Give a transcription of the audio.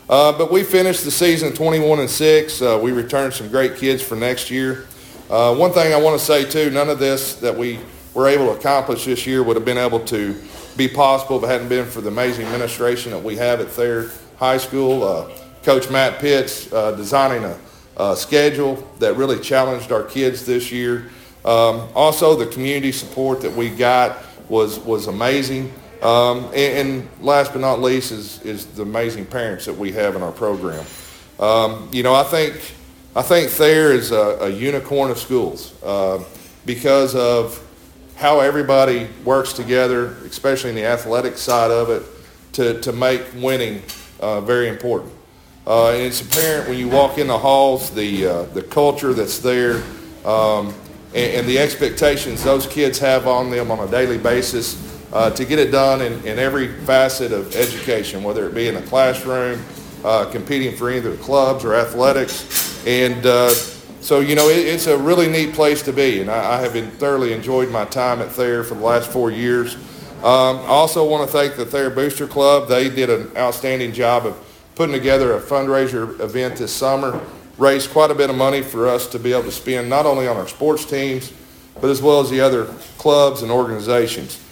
But we finished the season 21-6. We returned some great kids for next year. One thing I want to say too, none of this that we were able to accomplish this year would have been able to be possible if it hadn't been for the amazing administration that we have at Thayer High School. Coach Matt Pitts designing a schedule that really challenged our kids this year. Also, the community support that we got was amazing. And last but not least is the amazing parents that we have in our program. I think Thayer is a unicorn of schools because of how everybody works together, especially in the athletic side of it, to make winning very important. And it's apparent when you walk in the halls, the culture that's there, and the expectations those kids have on them on a daily basis to get it done in every facet of education, whether it be in the classroom, competing for either clubs or athletics. And so, it's a really neat place to be, and I have thoroughly enjoyed my time at Thayer for the last 4 years. I also want to thank the Thayer Booster Club. They did an outstanding job of putting together a fundraiser event this summer, raised quite a bit of money for us to be able to spend not only on our sports teams, but as well as the other clubs and organizations.